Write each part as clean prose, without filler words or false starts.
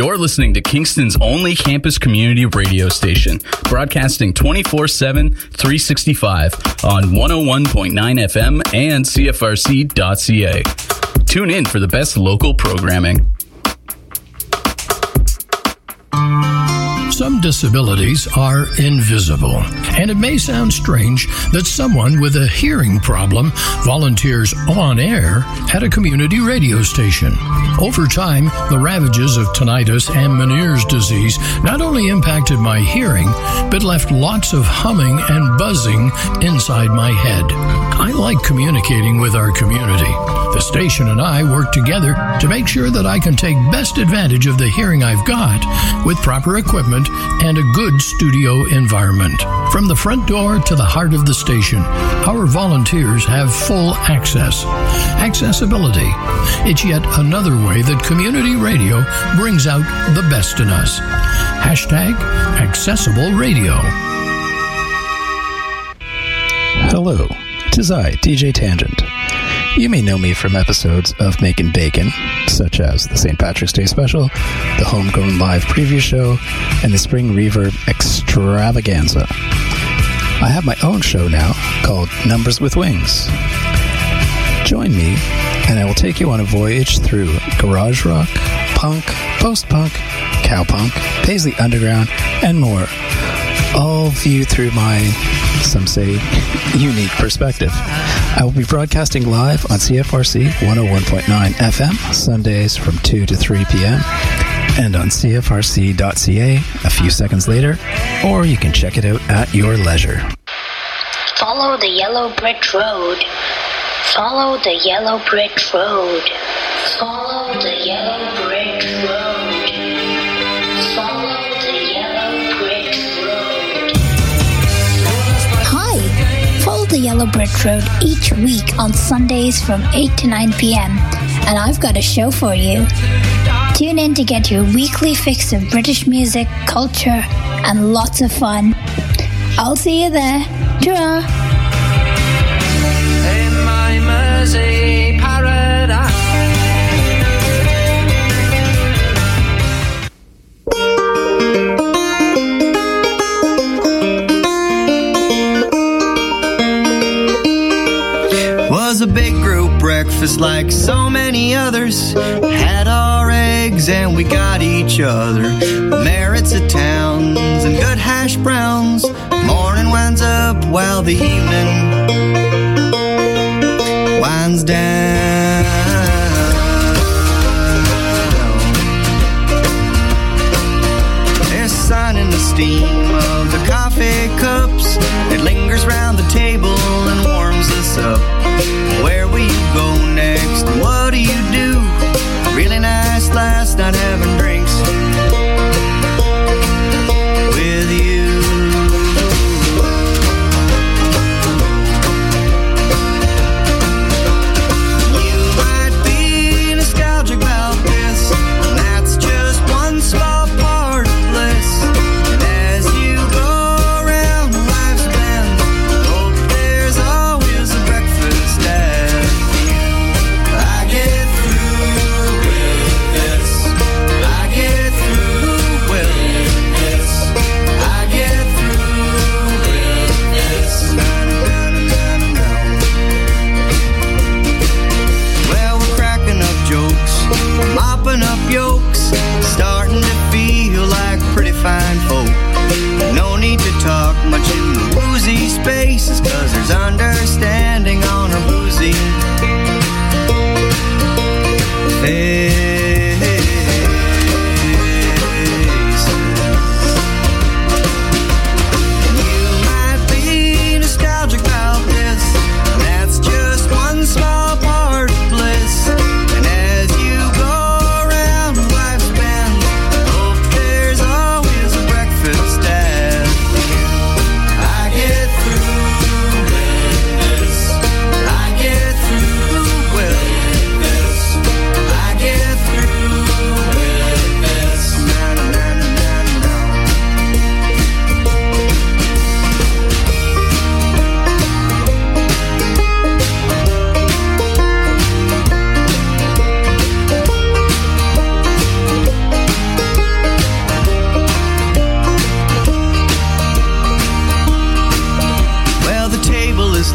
You're listening to Kingston's only campus community radio station, broadcasting 24/7, 365 on 101.9 FM and CFRC.ca. Tune in for the best local programming. Some disabilities are invisible, and it may sound strange that someone with a hearing problem volunteers on air at a community radio station. Over time, the ravages of tinnitus and Meniere's disease not only impacted my hearing, but left lots of humming and buzzing inside my head. I like communicating with our community. The station and I work together to make sure that I can take best advantage of the hearing I've got with proper equipment and a good studio environment. From the front door to the heart of the station, our volunteers have full access. Accessibility. It's yet another way that community radio brings out the best in us. Hashtag Accessible Radio. Hello, 'tis I, DJ Tangent. You may know me from episodes of Making Bacon, such as the St. Patrick's Day Special, the Homegrown Live Preview Show, and the Spring Reverb Extravaganza. I have my own show now called Numbers with Wings. Join me, and I will take you on a voyage through garage rock, punk, post-punk, cowpunk, Paisley Underground, and more, all viewed through my, some say, unique perspective. I will be broadcasting live on CFRC 101.9 FM, Sundays from 2 to 3 p.m., and on CFRC.ca a few seconds later, or you can check it out at your leisure. Follow the yellow brick road. Follow the yellow brick road. Follow the yellow brick road. Follow the yellow brick road. Hi! Follow the yellow brick road each week on Sundays from 8 to 9 p.m. and I've got a show for you. Tune in to get your weekly fix of British music, culture, and lots of fun. I'll see you there. Ta-ra! In my Mersey paradise. Was a big group breakfast like so many others. Had our eggs and we got each other. Merits of towns and good hash browns. Morning winds up while the evening winds down. There's sun in the steam of the coffee cups. It lingers round the table and warms us up. Where will you go next? What do you do? Really nice last night having drinks with you. You might be nostalgic about this, and that's just one small part of bliss. And as you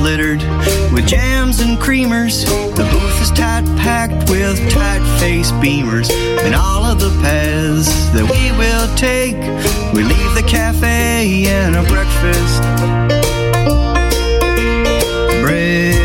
littered with jams and creamers. The booth is tight packed with tight-faced beamers. And all of the paths that we will take, we leave the cafe and a breakfast break.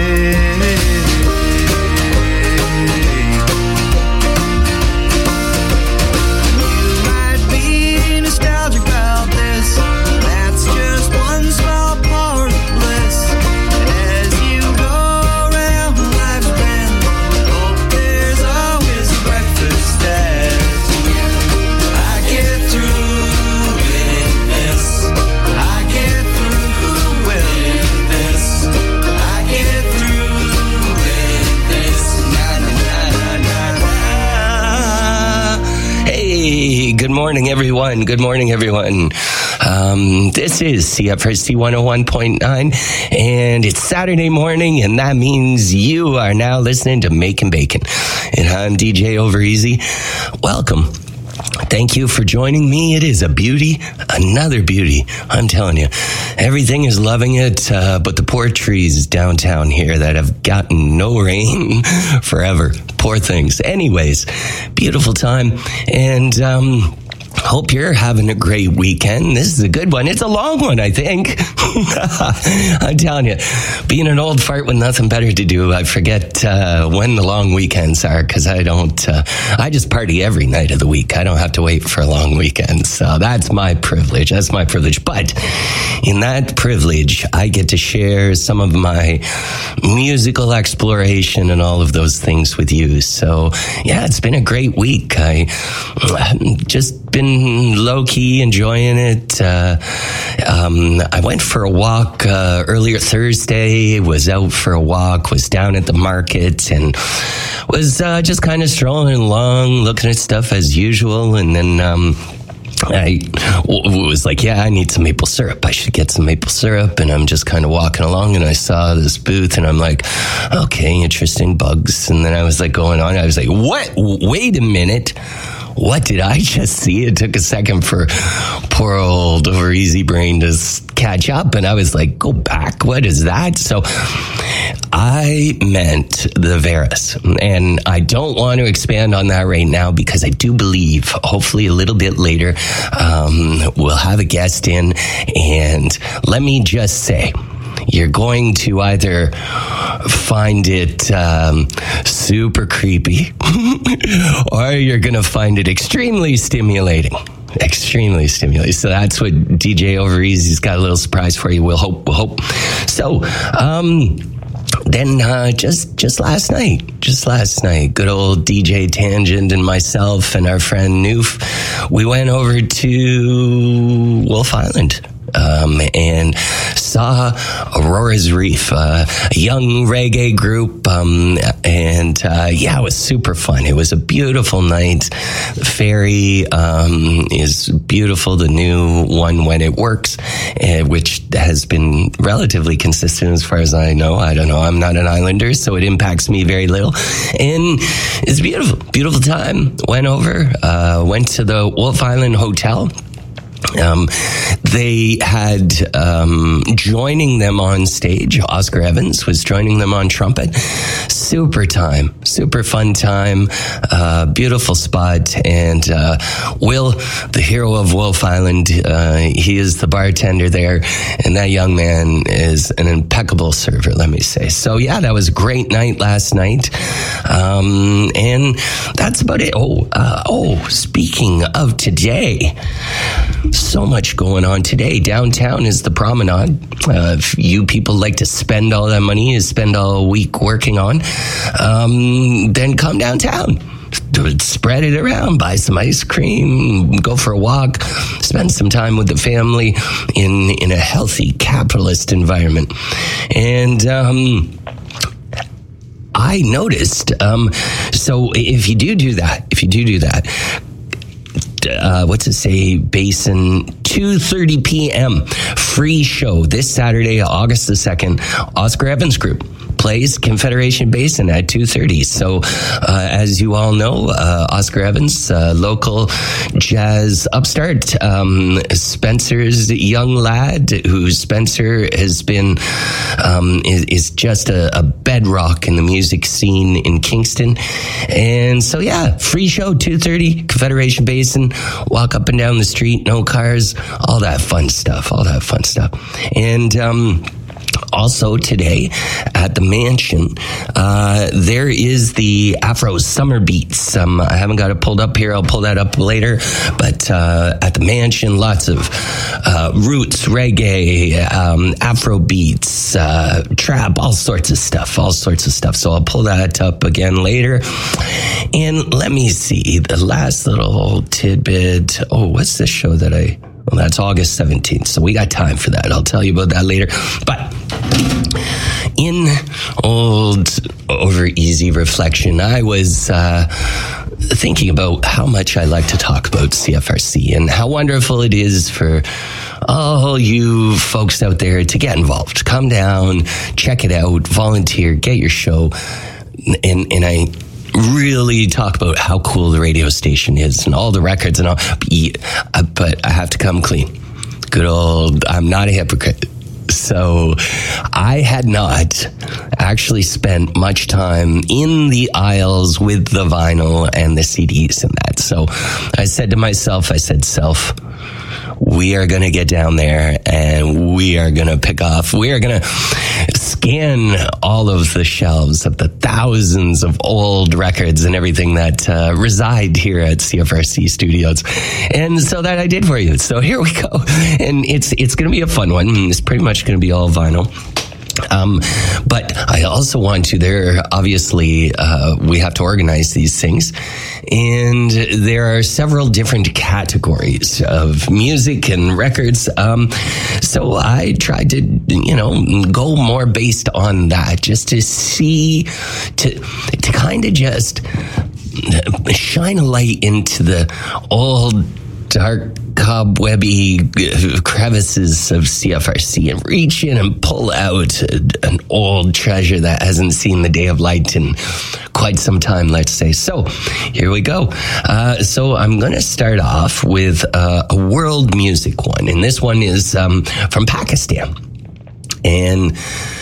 Good morning, everyone. Good morning, everyone. This is CFRC 101.9, and it's Saturday morning, and that means you are now listening to Making Bacon. And I'm DJ Overeasy. Welcome. Thank you for joining me. It is a beauty, another beauty. I'm telling you, everything is loving it, but the poor trees downtown here that have gotten no rain forever. Poor things. Anyways, beautiful time, and hope you're having a great weekend. This is a good one. It's a long one, I think. I'm telling you, being an old fart with nothing better to do, I forget when the long weekends are, because I just party every night of the week. I don't have to wait for a long weekend. So that's my privilege. That's my privilege. But in that privilege, I get to share some of my musical exploration and all of those things with you. So yeah, it's been a great week. I just been low-key enjoying it. I went for a walk earlier Thursday, was out for a walk, was down at the market, and was just kind of strolling along, looking at stuff as usual, and then I was like, yeah, I need some maple syrup. I should get some maple syrup. And I'm just kind of walking along, and I saw this booth, and I'm like, okay, interesting, bugs. And then I was like going on. I was like, what? Wait a minute. What did I just see? It took a second for poor old Overeasy brain to catch up. And I was like, go back. What is that? So I meant the Veris. And I don't want to expand on that right now, because I do believe, hopefully a little bit later, we'll have a guest in. And let me just say, you're going to either find it super creepy or you're going to find it extremely stimulating. Extremely stimulating. So that's what DJ Overeasy's got a little surprise for you. We'll hope. So, then just last night, good old DJ Tangent and myself and our friend Noof, we went over to Wolf Island. And saw Aurora's Reef, a young reggae group, it was super fun. It was a beautiful night. The ferry is beautiful, the new one when it works, which has been relatively consistent as far as I know. I don't know, I'm not an islander, so it impacts me very little. And it's beautiful time. Went to the Wolf Island Hotel. They had joining them on stage, Oscar Evans was joining them on trumpet. Super fun time, beautiful spot. And Will, the hero of Wolf Island, he is the bartender there, and that young man is an impeccable server, let me say. So yeah, that was a great night last night, and that's about it. Speaking of today, so much going on today. Downtown is the promenade. If you people like to spend all that money, you spend all week working on, then come downtown. Spread it around, buy some ice cream, go for a walk, spend some time with the family in a healthy capitalist environment. And I noticed, so if you do that, what's it say, Basin, 2:30 p.m. free show this Saturday, August the 2nd, Oscar Evans Group plays Confederation Basin at 2:30. So, as you all know, Oscar Evans, local jazz upstart, Spencer's young lad, who Spencer has been, is just a bedrock in the music scene in Kingston. And so, yeah, free show, 2:30, Confederation Basin, walk up and down the street, no cars, all that fun stuff. And, also today at the Mansion, there is the Afro Summer Beats. I haven't got it pulled up here. I'll pull that up later. But at the Mansion, lots of roots, reggae, Afro beats, trap, all sorts of stuff. So I'll pull that up again later. And let me see the last little tidbit. Oh, what's this show that well, that's August 17th, so we got time for that. I'll tell you about that later. But in old over easy reflection, I was thinking about how much I like to talk about CFRC and how wonderful it is for all you folks out there to get involved. Come down, check it out, volunteer, get your show. And I really talk about how cool the radio station is and all the records and all, but I have to come clean. Good old, I'm not a hypocrite. So I had not actually spent much time in the aisles with the vinyl and the CDs and that. So I said to myself, self, we are going to get down there and we are going to we are going to scan all of the shelves of the thousands of old records and everything that reside here at CFRC Studios. And so that I did for you. So here we go. And it's going to be a fun one. It's pretty much going to be all vinyl. But I also want to, obviously, we have to organize these things. And there are several different categories of music and records. So I tried to, go more based on that, just to see, to kind of just shine a light into the old, dark, cobwebby crevices of CFRC and reach in and pull out an old treasure that hasn't seen the day of light in quite some time, let's say. So here we go. So I'm going to start off with a world music one. And this one is from Pakistan. And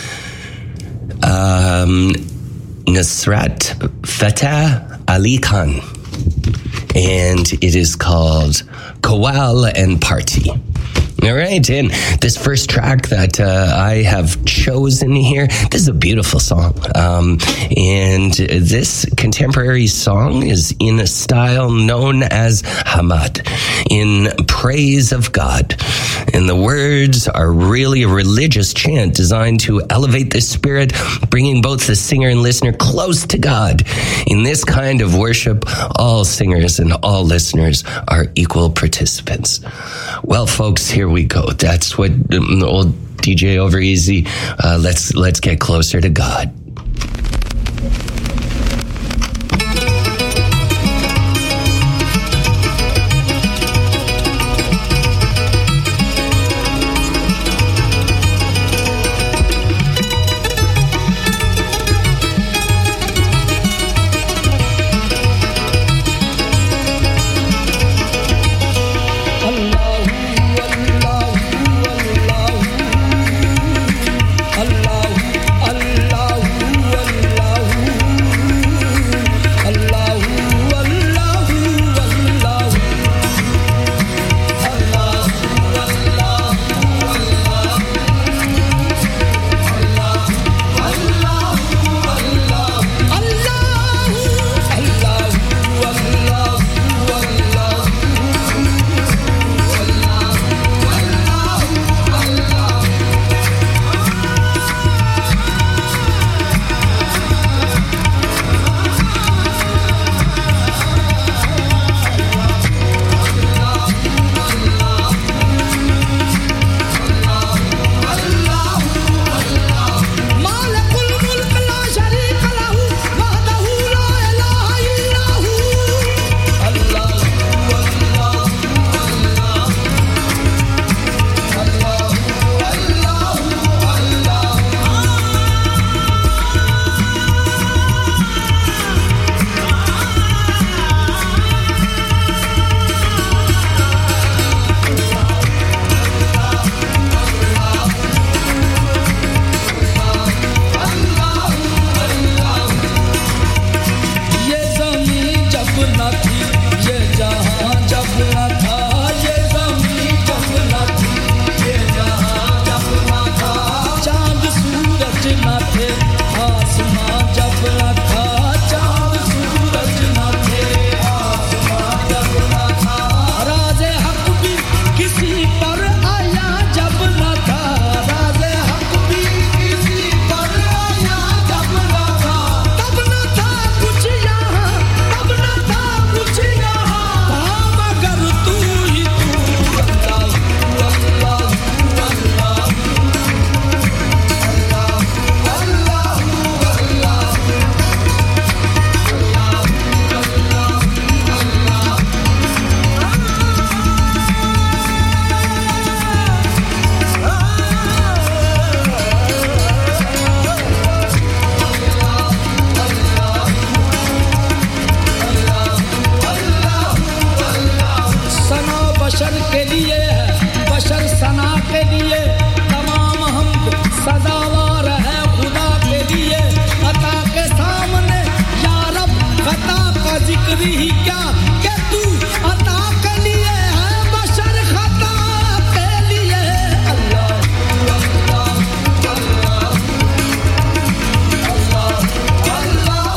Nusrat Fateh Ali Khan. And it is called Qawwal and Party. All right, and this first track that I have chosen here, this is a beautiful song. And this contemporary song is in a style known as Hamad, in praise of God. And the words are really a religious chant designed to elevate the spirit, bringing both the singer and listener close to God. In this kind of worship, all singers and all listeners are equal participants. Well, folks, here we go. That's what old DJ Over Easy. Let's get closer to God. Allah बशर के लिए है बशर सना के लिए तमाम हम सदावार है खुदा के लिए अता के सामने या रब खता का जिक्र ही क्या कि तू अता के लिए है बशर खता के लिए अल्लाह अल्लाह अल्लाह अल्लाह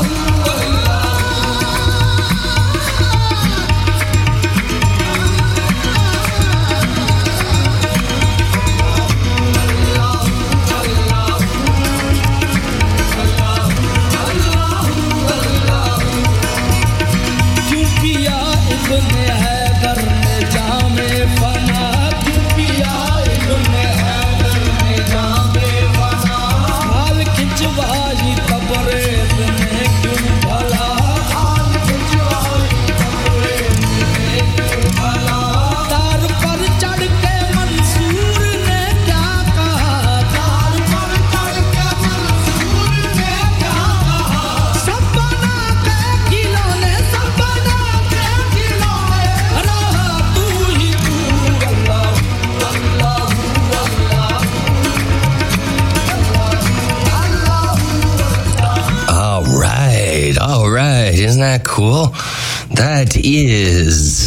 Isn't that cool? That is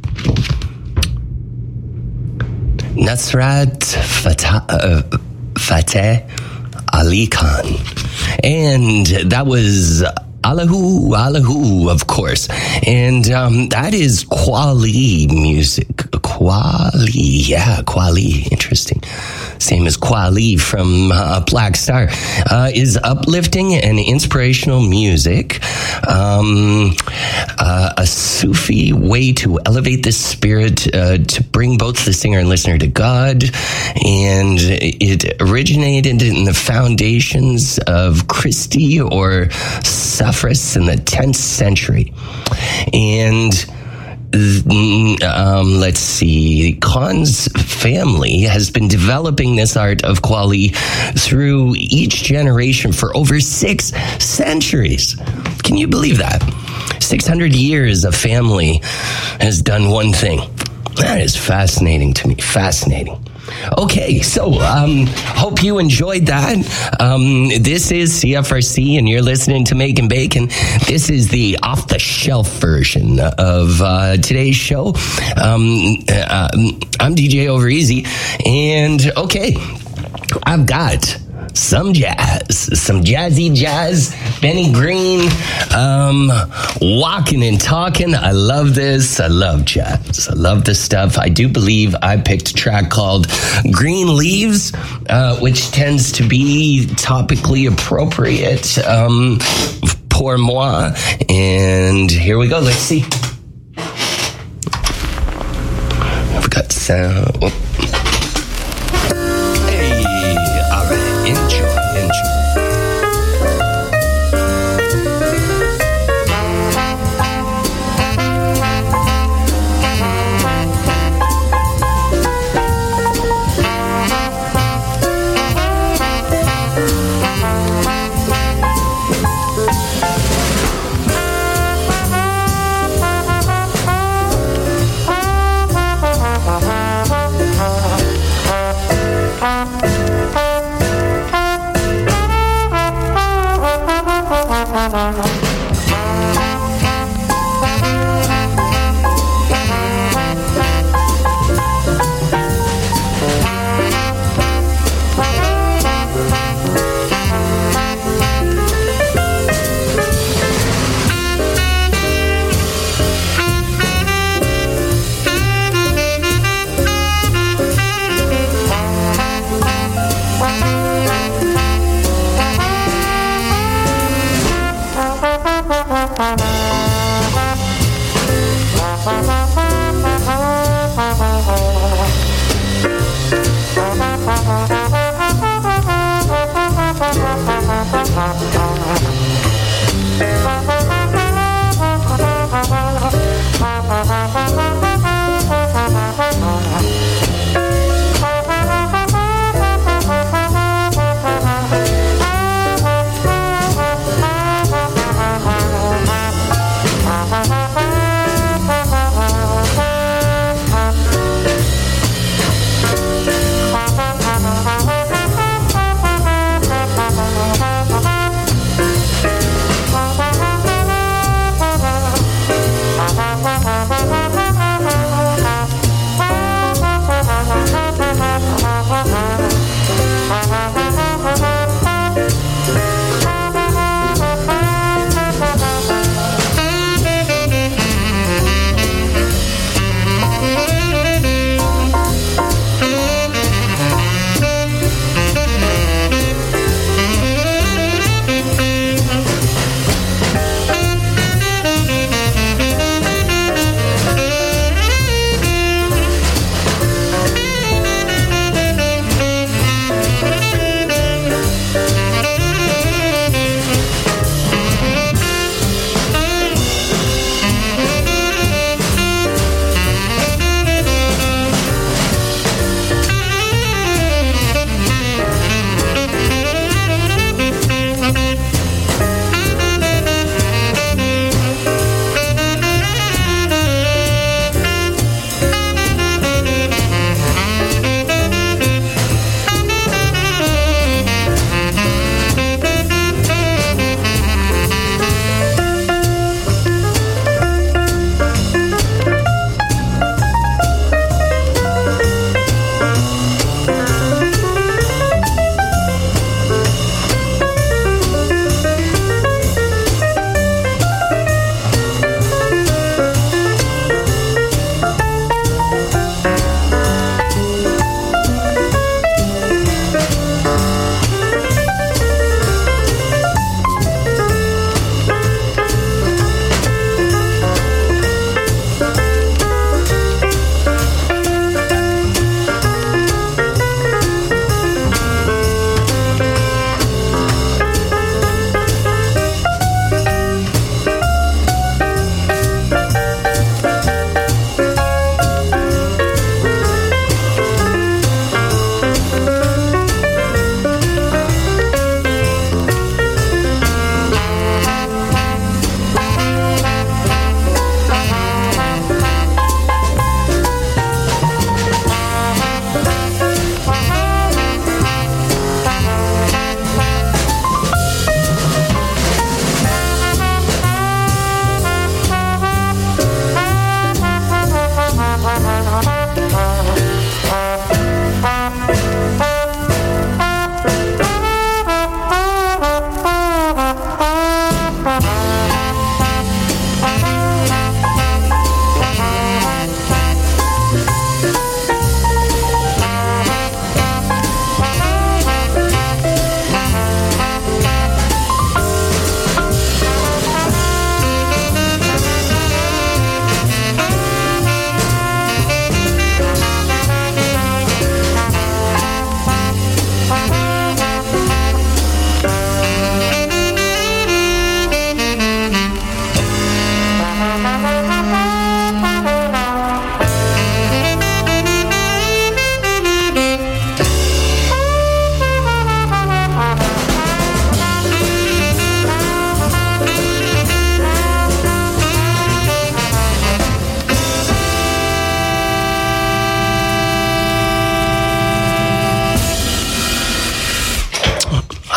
Nusrat Fateh Ali Khan. And that was Allahu, Allahu, of course. And that is Qawwali music. Qawwali, yeah, Qawwali, interesting. Same as Qawwali from Black Star, is uplifting and inspirational music, a Sufi way to elevate the spirit, to bring both the singer and listener to God, and it originated in the foundations of Christie or Sufris in the 10th century. And let's see, Khan's family has been developing this art of Qawwali through each generation for over 6 centuries. Can you believe that? 600 years a family has done one thing. That is fascinating to me. Fascinating. Okay, so hope you enjoyed that. This is CFRC, and you're listening to Making Bacon. This is the off-the-shelf version of today's show. I'm DJ Overeasy, and okay, I've got some jazz, some jazzy jazz. Benny Green, walking and talking. I love this. I love jazz. I love this stuff. I do believe I picked a track called Green Leaves, which tends to be topically appropriate pour moi. And here we go. Let's see. I've got sound. Oh.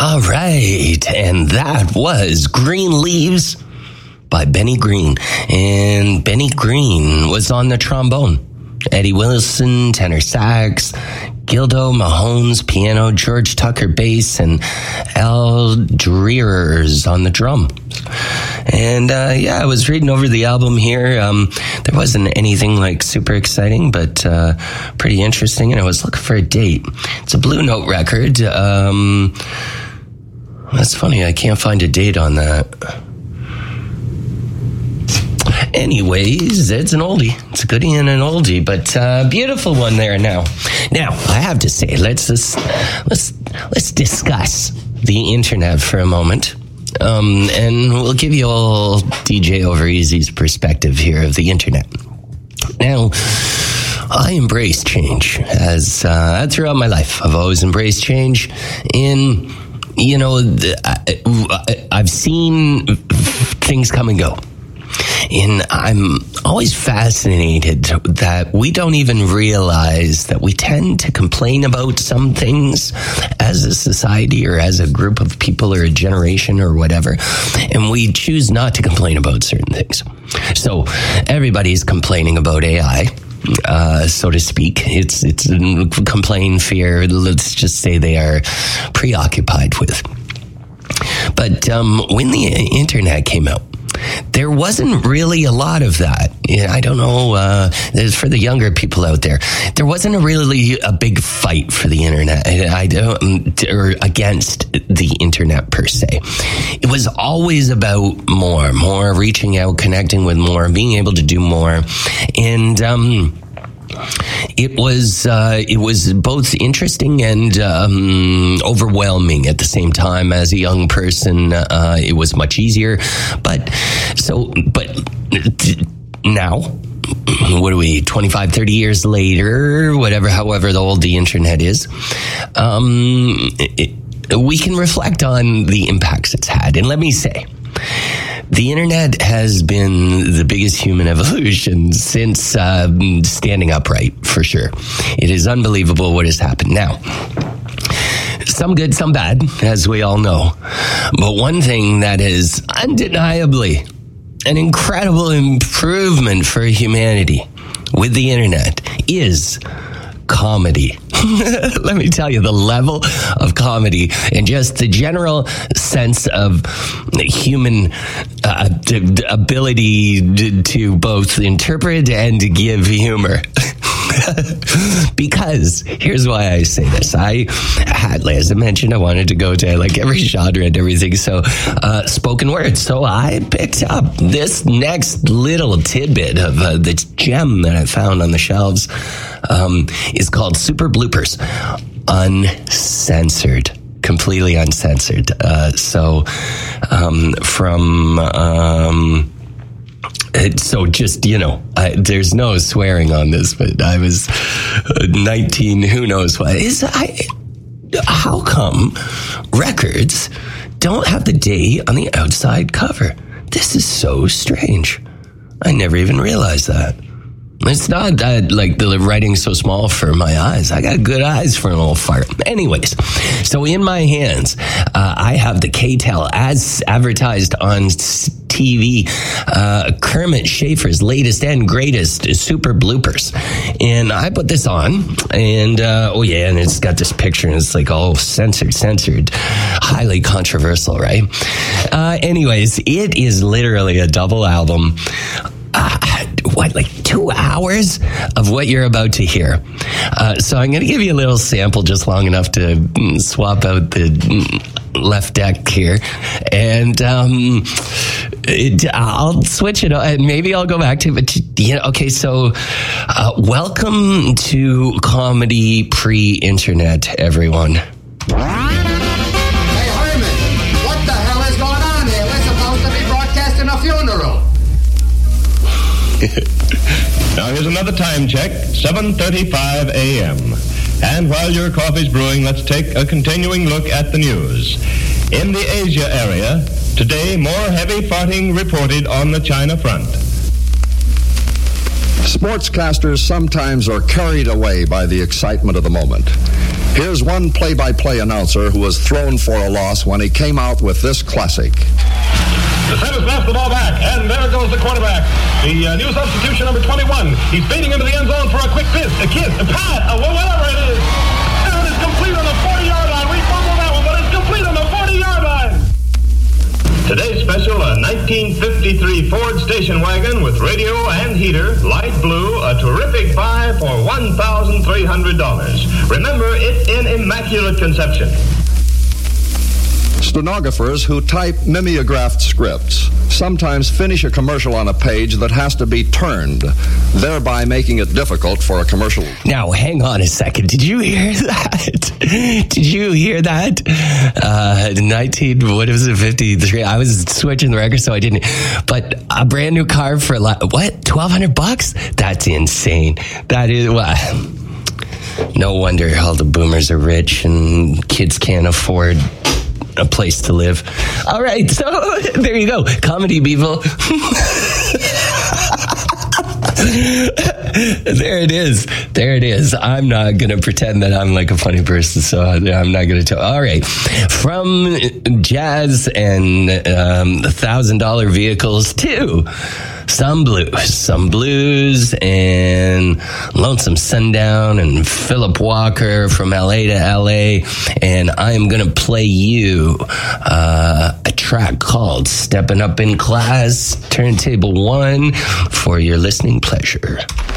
All right, and that was Green Leaves by Benny Green. And Benny Green was on the trombone. Eddie Wilson, tenor sax, Gildo Mahones, piano, George Tucker, bass, and Al Dreers on the drum. And I was reading over the album here. There wasn't anything like super exciting, but pretty interesting. And I was looking for a date. It's a Blue Note record. That's funny. I can't find a date on that. Anyways, it's an oldie. It's a goodie and an oldie, but beautiful one there now. Now, I have to say, let's discuss the internet for a moment. And we'll give you all DJ Over Easy's perspective here of the internet. Now, I embrace change as throughout my life. I've always embraced change. I've seen things come and go. And I'm always fascinated that we don't even realize that we tend to complain about some things as a society or as a group of people or a generation or whatever, and we choose not to complain about certain things. So everybody's complaining about AI, so to speak. It's complain, fear, let's just say they are preoccupied with. But when the internet came out, there wasn't really a lot of that. I don't know, for the younger people out there, there wasn't really a big fight for the internet. Or against the internet per se. It was always about more reaching out, connecting with more, being able to do more. And it was both interesting and overwhelming at the same time. As a young person, it was much easier. But now, what are we, 25, 30 years later, however old the internet is, we can reflect on the impacts it's had. And let me say, the internet has been the biggest human evolution since standing upright, for sure. It is unbelievable what has happened. Now, some good, some bad, as we all know. But one thing that is undeniably an incredible improvement for humanity with the internet is comedy. Let me tell you, the level of comedy and just the general sense of human ability to both interpret and to give humor. Because here's why I say this. I had, as I mentioned, I wanted to go to like every genre and everything. So spoken word. So I picked up this next little tidbit of the gem that I found on the shelves. Is called Super Bloopers, uncensored, completely uncensored. So just, there's no swearing on this, but I was 19, who knows what. How come records don't have the date on the outside cover? This is so strange. I never even realized that. It's not that, like, the writing's so small for my eyes. I got good eyes for an old fart. Anyways, so in my hands, I have the KTEL as advertised on TV, Kermit Schaefer's latest and greatest Super Bloopers. And I put this on, and and it's got this picture, and it's like, censored, highly controversial, right? Anyways, it is literally a double album. 2 hours of what you're about to hear. So I'm going to give you a little sample, just long enough to swap out the left deck here. And I'll switch it on, and maybe I'll go back to it. But, okay, so welcome to comedy pre-internet, everyone. Hey, Herman, what the hell is going on here? We're supposed to be broadcasting a funeral. Now here's another time check, 7:35 a.m. And while your coffee's brewing, let's take a continuing look at the news. In the Asia area, today more heavy farting reported on the China front. Sportscasters sometimes are carried away by the excitement of the moment. Here's one play-by-play announcer who was thrown for a loss when he came out with this classic. The center snaps the ball back, and there goes the quarterback. The new substitution, number 21. He's fading into the end zone for a quick kiss, a pat, whatever it is. And it's complete on the 40-yard line. We fumbled that one, but it's complete on the 40-yard line. Today's special, a 1953 Ford station wagon with radio and heater, light blue, a terrific buy for $1,300. Remember, it's in immaculate conception. Stenographers who type mimeographed scripts sometimes finish a commercial on a page that has to be turned, thereby making it difficult for a commercial. Now, hang on a second. Did you hear that? Did you hear that? 53. I was switching the record, so I didn't. But a brand new car for what? $1,200? That's insane. That is what. No wonder all the boomers are rich and kids can't afford a place to live. All right, so there you go. Comedy, people. There it is. I'm not going to pretend that I'm like a funny person, so I'm not going to tell. All right. From jazz and $1,000 vehicles to some blues and Lonesome Sundown and Philip Walker from LA to LA. And I am going to play you a track called Stepping Up in Class, Turntable 1, for your listening pleasure.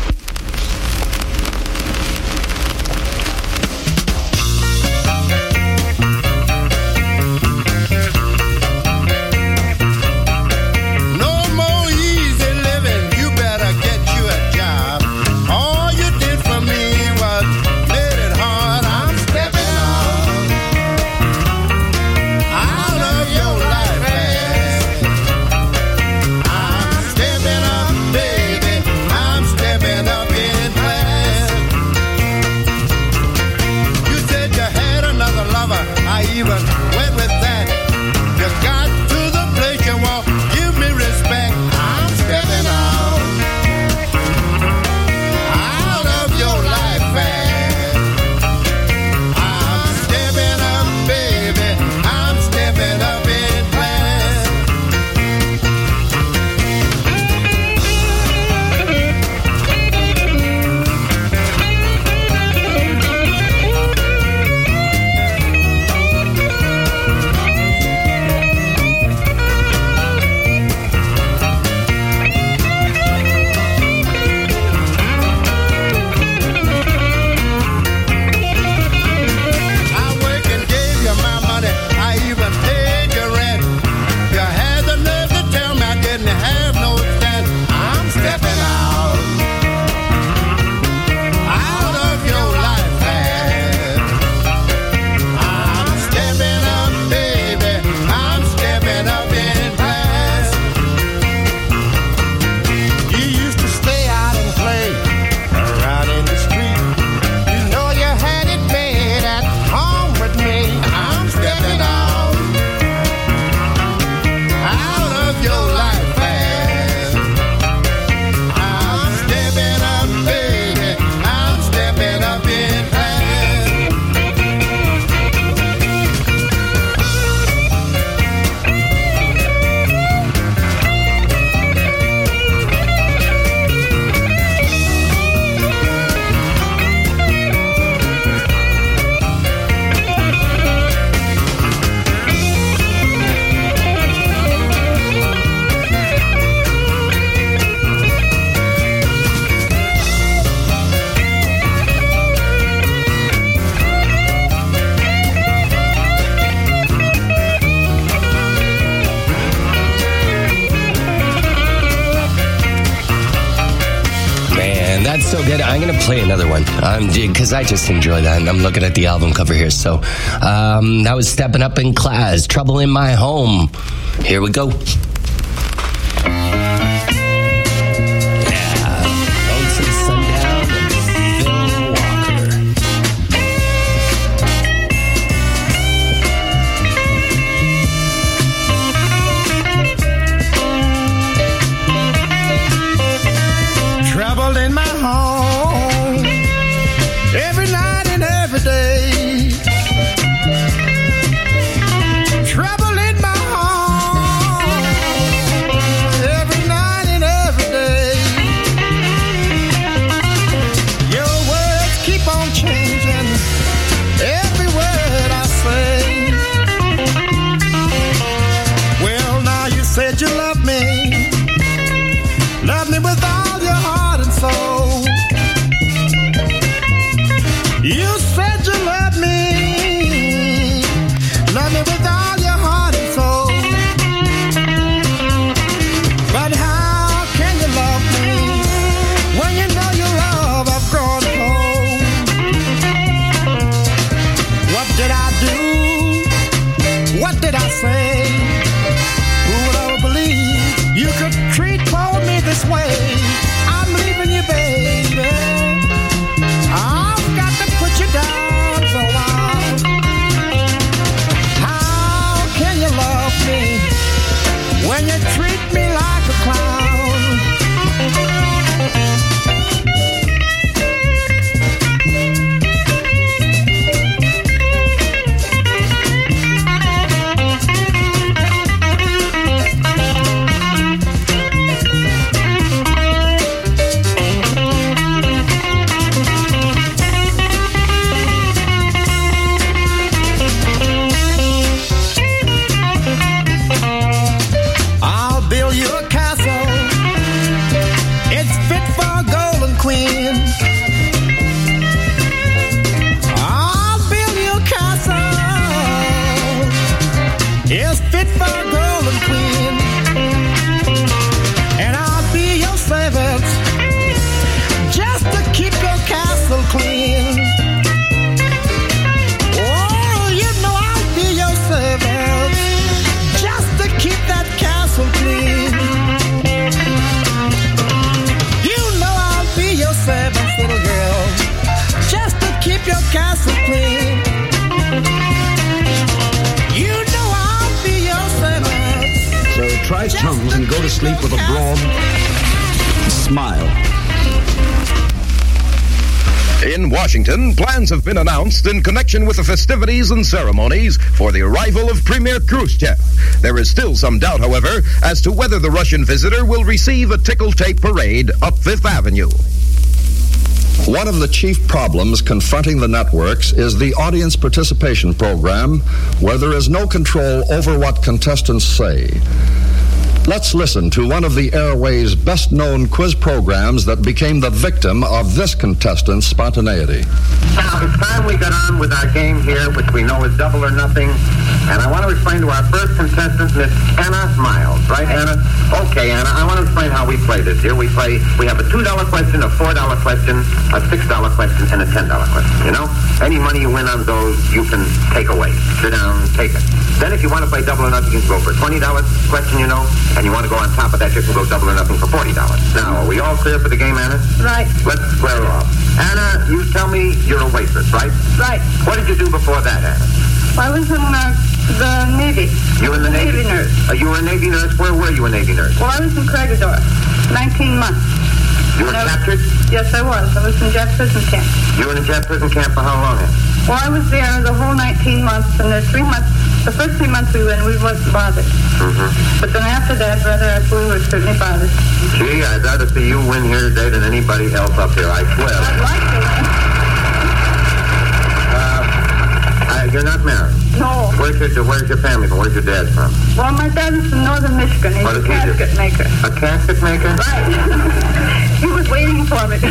So good. I'm going to play another one because I just enjoy that. And I'm looking at the album cover here. So that was Stepping Up in Class, Trouble in My Home. Here we go. Trouble You said you loved me with all your heart and soul. But how can you love me when you know your love I've grown cold? What did I do? What did I say? Who would ever believe you could treat me this way? I'm leaving you, baby. I've got to put you down for a while. How can you love me when you treat me like a clown? Try tongues and go to sleep with a broad smile. In Washington, plans have been announced in connection with the festivities and ceremonies for the arrival of Premier Khrushchev. There is still some doubt, however, as to whether the Russian visitor will receive a tickle-tape parade up Fifth Avenue. One of the chief problems confronting the networks is the audience participation program, where there is no control over what contestants say. Let's listen to one of the airways' best-known quiz programs that became the victim of this contestant's spontaneity. Now, it's time we got on with our game here, which we know is Double or Nothing. And I want to explain to our first contestant, Miss Anna Miles. Right, Anna? Okay, Anna, I want to explain how we play this here. We have a $2 question, a $4 question, a $6 question, and a $10 question. You know? Any money you win on those, you can take away. Sit down, take it. Then if you want to play Double or Nothing, you can go for a $20 question, you know? And you want to go on top of that, you can go Double or Nothing for $40. Now, are we all clear for the game, Anna? Right. Let's square off. Anna, you tell me you're a waitress, right? Right. What did you do before that, Anna? I was in the Navy. You were in the Navy? Navy nurse. You were a Navy nurse? Where were you a Navy nurse? Well, I was in Craigadorf, 19 months. You were captured? Yes, I was. I was in Jet Prison Camp. You were in a Jet Prison Camp for how long? Well, I was there the whole 19 months, and the 3 months, the first 3 months we were in, we wasn't bothered. Mm-hmm. But then after that, brother, we were certainly bothered. Gee, I'd rather see you win here today than anybody else up here, I swear. I'd like to. You're not married? No. Where's your family from? Where's your dad from? Well, my dad is from northern Michigan. He's a casket maker. A casket maker? Right. He was waiting for me.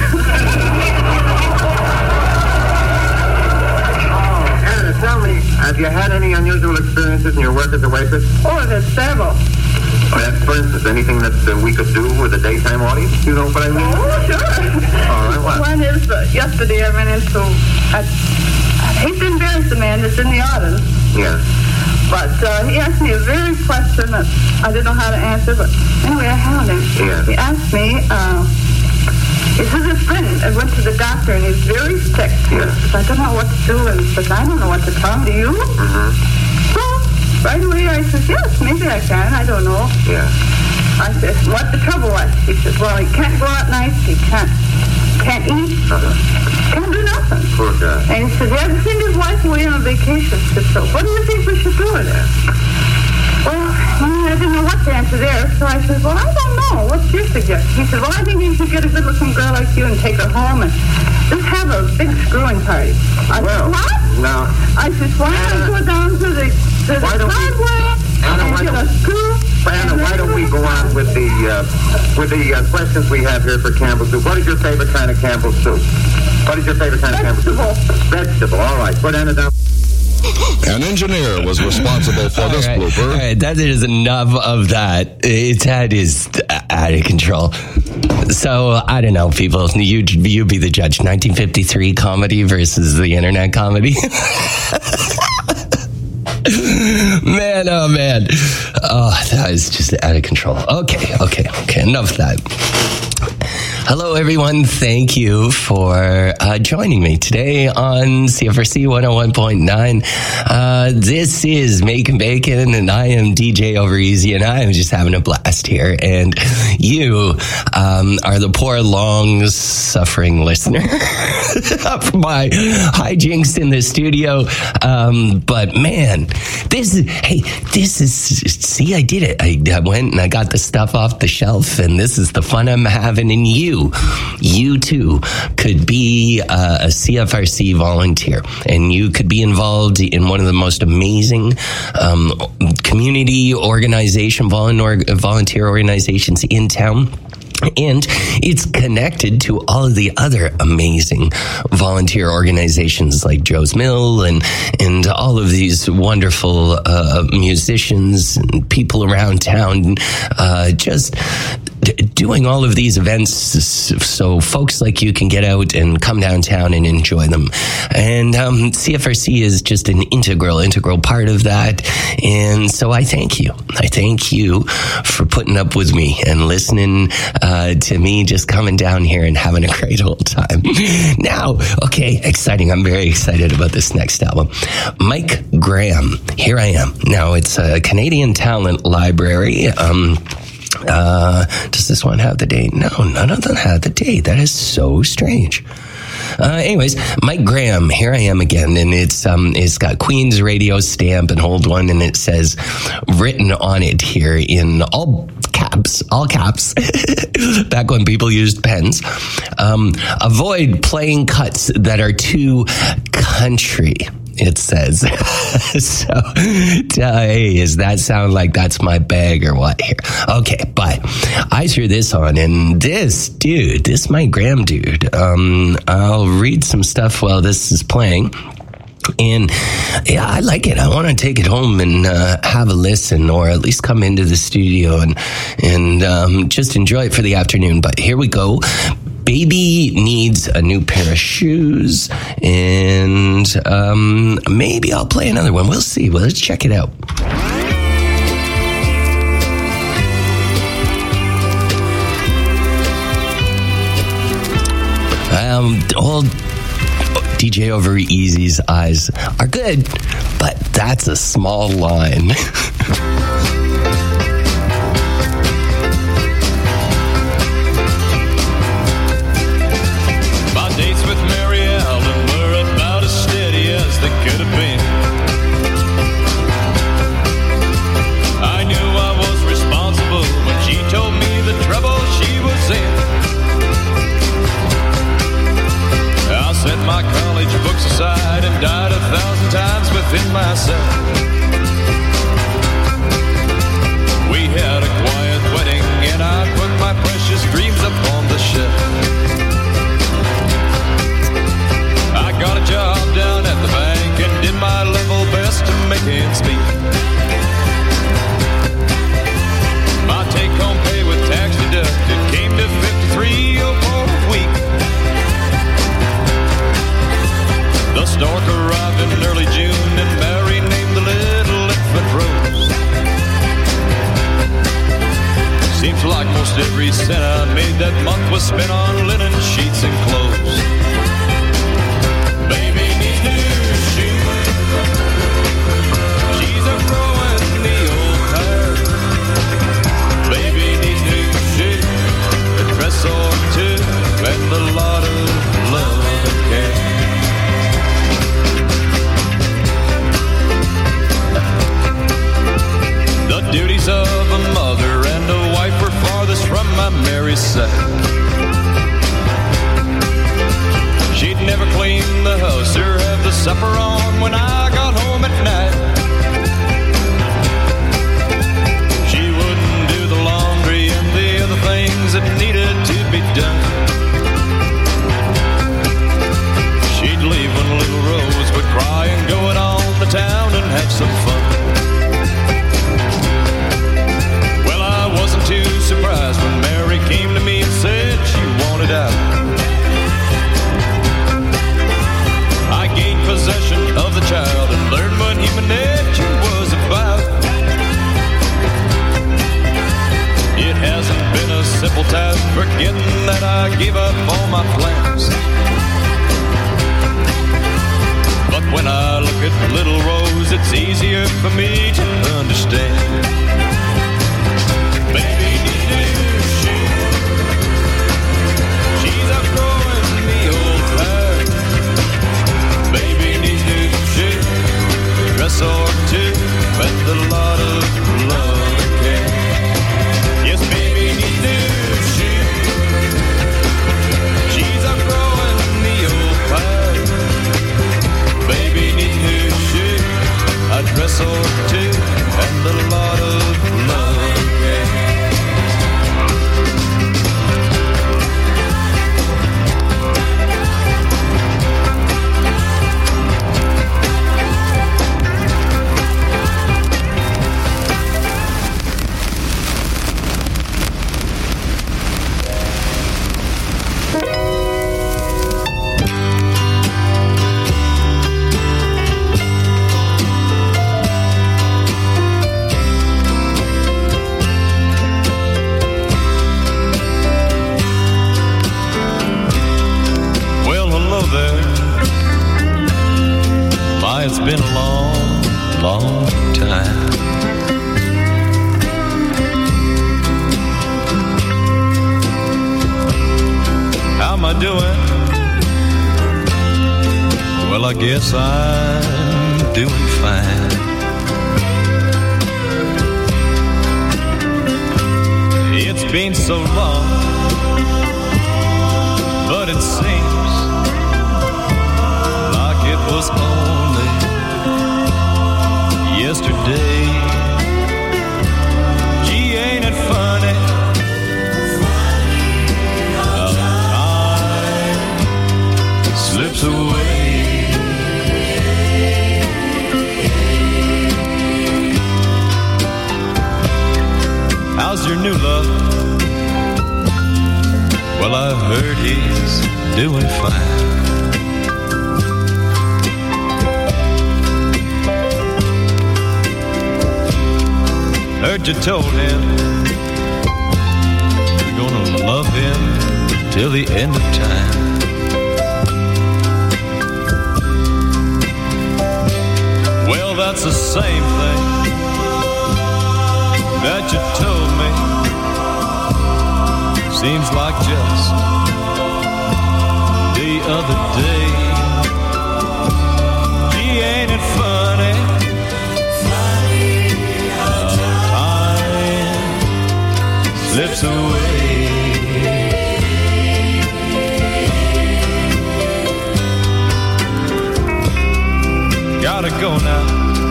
Anna, tell me, have you had any unusual experiences in your work as a waitress? Oh, there's several. For instance, anything that we could do with a daytime audience? You know what I mean? Oh, sure. All right, what? One is, yesterday I ran into... I hate to embarrass the man that's in the audience. Yeah. But he asked me a very question that I didn't know how to answer, but anyway, I had him. Yeah. He asked me, he says his friend went to the doctor and he's very sick. Yeah. I don't know what to do, and he says, I don't know what to tell him. Do you? Mm-hmm. Well, right away I said, yes, maybe I can. I don't know. Yeah. I said, what the trouble was? He says, well, he can't go out nights, he can't eat, can't do nothing. Poor guy. And he said, he hasn't seen his wife away on a vacation. I said, so what do you think we should do with it? Well, I didn't know what to answer there, so I said, well, I don't know. What's your suggestion? He said, well, I think you should get a good-looking girl like you and take her home and just have a big screwing party. I said, what? No. I said, why don't I go down to the driveway and get a screw? Anna, why don't we go on with the questions we have here for Campbell soup? What is your favorite kind of Campbell soup? What is your favorite kind of camera? Vegetable. All right. Put Anna down. An engineer was responsible for this blooper. All right, that is enough of that. That is out of control. So, I don't know, people. You be the judge. 1953 comedy versus the internet comedy. Man, oh man. Oh, that is just out of control. Okay. Enough of that. Hello, everyone. Thank you for joining me today on CFRC 101.9. This is Making Bacon, and I am DJ Over Easy, and I am just having a blast here. And you are the poor, long-suffering listener of my hijinks in the studio. But man, see, I did it. I went and I got the stuff off the shelf, and this is the fun I'm having. And you too could be a CFRC volunteer, and you could be involved in one of the most amazing community organization, volunteer organizations in town. And it's connected to all of the other amazing volunteer organizations like Joe's Mill and all of these wonderful musicians and people around town, just doing all of these events so folks like you can get out and come downtown and enjoy them. And CFRC is just an integral part of that. And so I thank you. I thank you for putting up with me and listening to me just coming down here and having a great old time. Now, okay, exciting. I'm very excited about this next album. Mike Graham, Here I Am. Now, it's a Canadian Talent Library. Does this one have the date? No, none of them have the date. That is so strange. Anyways, Mike Graham, Here I Am Again, and it's got Queen's radio stamp and hold one, and it says, written on it here in all caps, back when people used pens, avoid playing cuts that are too country. It says. So, hey, does that sound like that's my bag or what here? Okay, but I threw this on, and this Mike Graham dude, I'll read some stuff while this is playing. And yeah, I like it. I want to take it home and have a listen, or at least come into the studio and just enjoy it for the afternoon. But here we go. Baby Needs a New Pair of Shoes, and maybe I'll play another one. We'll see. Well, let's check it out. Old DJ Over Easy's eyes are good, but that's a small line. Aside and died 1,000 times within myself. We had a quiet wedding and I put my precious dreams up on the shelf. I got a job down at the bank and did my level best to make ends meet. My take-home pay with tax deducted came to $53.04 a week. The stork arrived in early June and Mary named the little infant Rose. Seems like most every cent I made that month was spent on linen, sheets, and clothes. Baby needs new shoes. She's a growing the old pair. Baby needs new shoes, a dress or two, and a lot of love and care. The duties of a mother and a wife were farthest from my merry sight. She'd never clean the house or have the supper on when I got home at night. She wouldn't do the laundry and the other things that needed to be done. for me to understand. Baby needs new shoes. She's outgrowing the old pair. Baby needs new shoes, a dress or two, with a lot of love and care. Yes, baby needs new shoes. She's outgrowing the old pair. Baby needs new shoes, a dress or two, and a lot of love and care. It's been a long, long time. How am I doing? Well, I guess I'm doing fine. It's been so long, but it seems like it was only yesterday. Gee, ain't it funny how time slips away. How's your new love? Well, I heard he's doing fine. Heard you told him you're gonna love him till the end of time. Well, that's the same thing that you told me. Seems like just the other day. Gee, ain't it funny? Slips away. Gotta go now.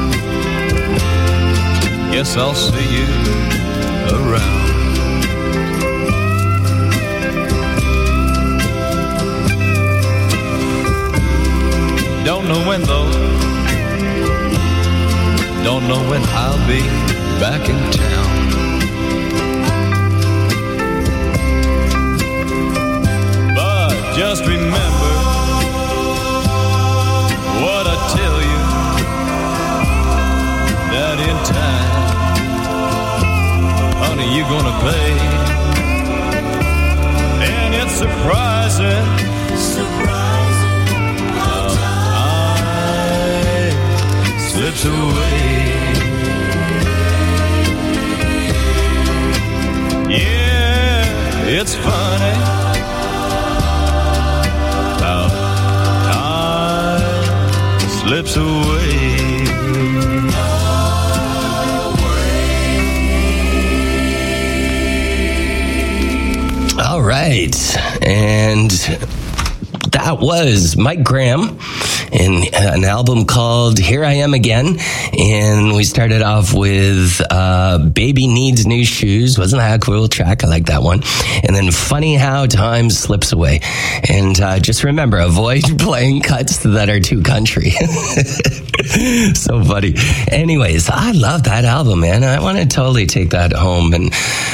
Guess I'll see you around. Don't know when though. Don't know when I'll be back in town. Just remember what I tell you, that in time, honey, you're gonna pay. And it's surprising how time slips away. Yeah, it's funny how time slips away. All right, and that was Mike Graham in an album called Here I Am Again. And we started off with Baby Needs New Shoes. Wasn't that a cool track? I like that one. And then Funny How Time Slips Away. And just remember, avoid playing cuts that are too country. So funny. Anyways, I love that album, man. I want to totally take that home. And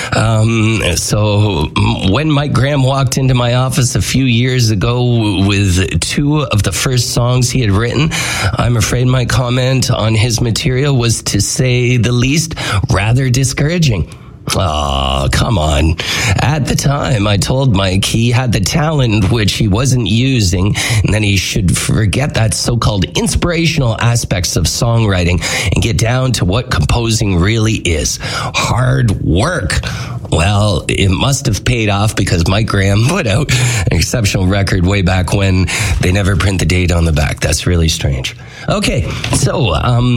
so when Mike Graham walked into my office a few years ago with two of the first songs he had written, I'm afraid my comment on his material was, to say the least, rather discouraging. Oh, come on. At the time, I told Mike he had the talent which he wasn't using, and then he should forget that so-called inspirational aspects of songwriting and get down to what composing really is. Hard work. Well, it must have paid off because Mike Graham put out an exceptional record way back when. They never print the date on the back. That's really strange. Okay, so,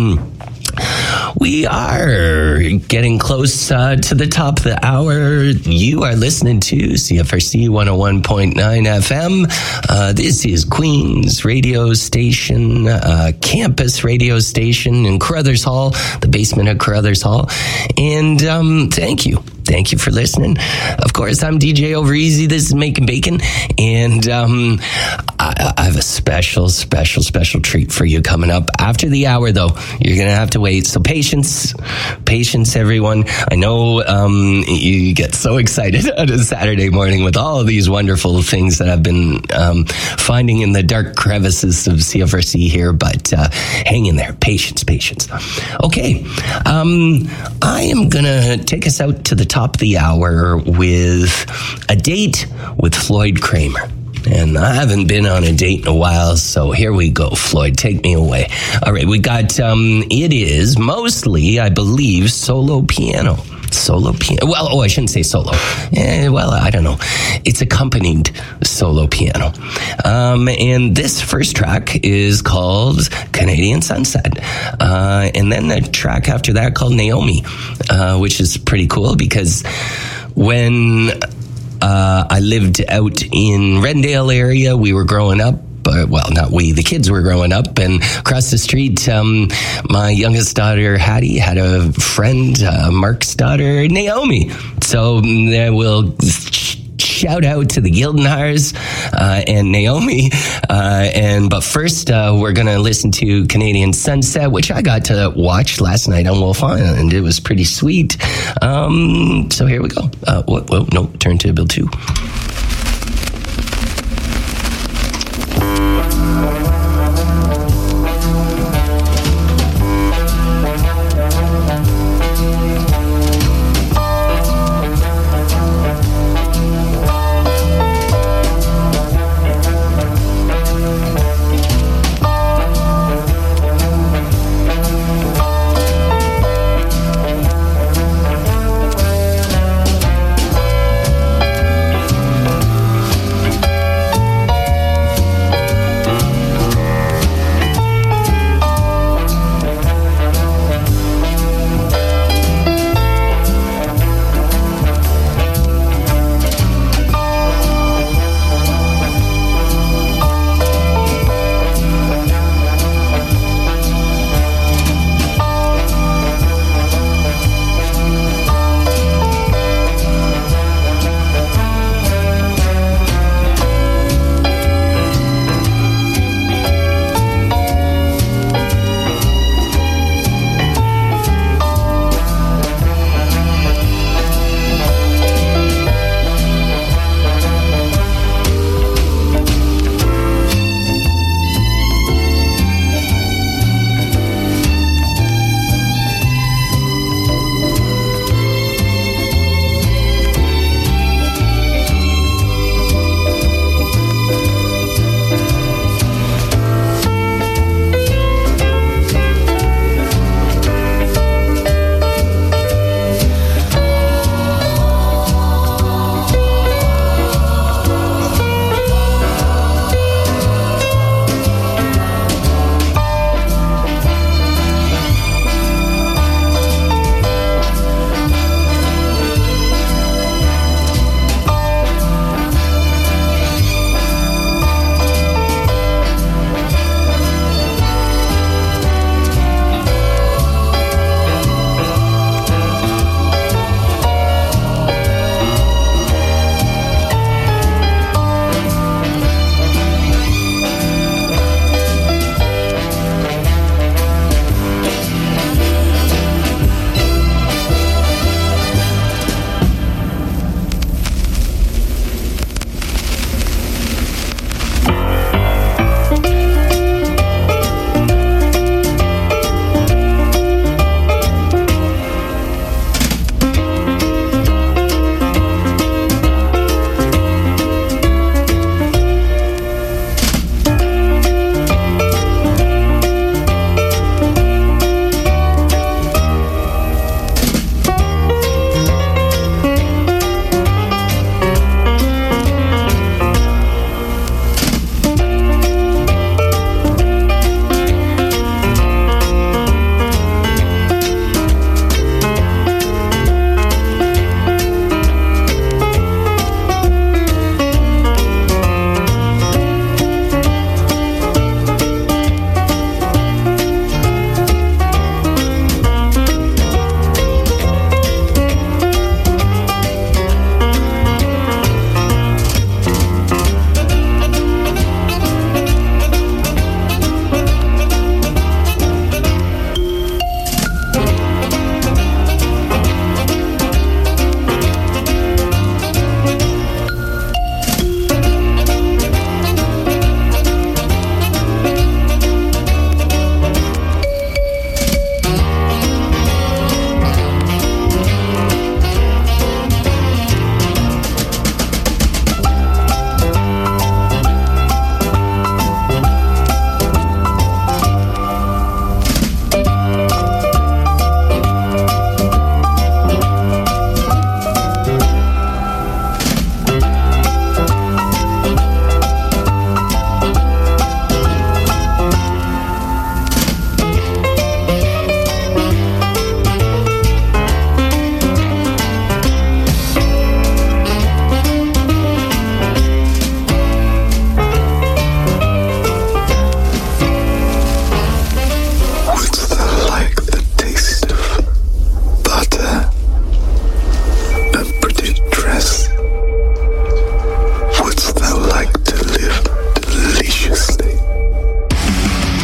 we are getting close to the top of the hour. You are listening to CFRC 101.9 FM. This is Queen's radio station, campus radio station in Carruthers Hall, the basement of Carruthers Hall. And thank you. Thank you for listening. Of course, I'm DJ Over Easy. This is Making Bacon. And I have a special treat for you coming up after the hour, though. You're going to have to wait. So patience, everyone. I know you get so excited on a Saturday morning with all of these wonderful things that I've been finding in the dark crevices of CFRC here, but hang in there. Patience. Okay. I am going to take us out to the top of the hour with a date with Floyd Kramer. And I haven't been on a date in a while, so here we go. Floyd, take me away. All right, we got, it is mostly, I believe, solo piano. Well, I shouldn't say solo. I don't know. It's accompanied solo piano. And this first track is called Canadian Sunset. And then the track after that called Naomi, which is pretty cool because when I lived out in Rendale area, we were growing up. Well, not we, the kids were growing up, and across the street, my youngest daughter, Hattie, had a friend, Mark's daughter, Naomi. So we'll shout out to the Gildenhars and Naomi. But first, we're going to listen to Canadian Sunset, which I got to watch last night on Wolf Island. It was pretty sweet. So here we go. No, turn to Bill 2.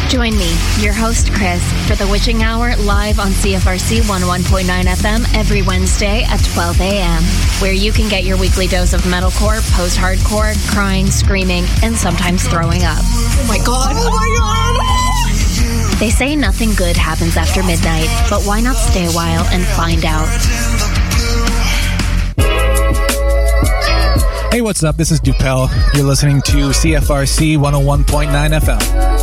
Join me, your host Chris, for the Witching Hour live on CFRC 101.9 FM every Wednesday at 12 a.m., where you can get your weekly dose of metalcore, post-hardcore, crying, screaming, and sometimes throwing up. Oh my god! Oh my god! They say nothing good happens after midnight, but why not stay a while and find out? Hey, what's up? This is Dupel. You're listening to CFRC 101.9 FM.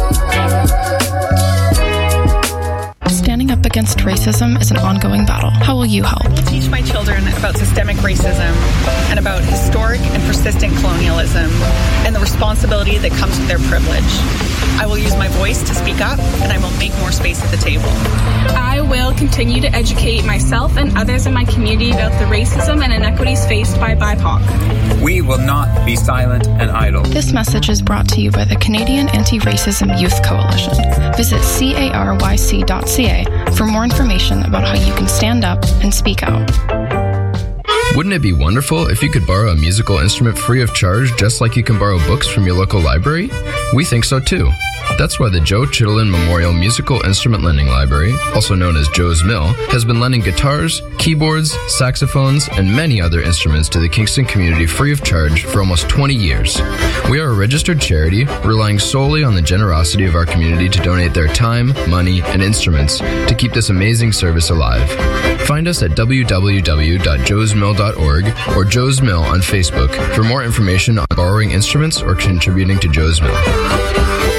Standing up against racism is an ongoing battle. How will you help? I teach my children about systemic racism and about historic and persistent colonialism and the responsibility that comes with their privilege. I will use my voice to speak up, and I will make more space at the table. I will continue to educate myself and others in my community about the racism and inequities faced by BIPOC. We will not be silent and idle. This message is brought to you by the Canadian Anti-Racism Youth Coalition. Visit caryc.ca for more information about how you can stand up and speak out. Wouldn't it be wonderful if you could borrow a musical instrument free of charge, just like you can borrow books from your local library? We think so too. That's why the Joe Chittenden Memorial Musical Instrument Lending Library, also known as Joe's Mill, has been lending guitars, keyboards, saxophones, and many other instruments to the Kingston community free of charge for almost 20 years. We are a registered charity, relying solely on the generosity of our community to donate their time, money, and instruments to keep this amazing service alive. Find us at www.joesmill.org or Joe's Mill on Facebook for more information on borrowing instruments or contributing to Joe's Mill.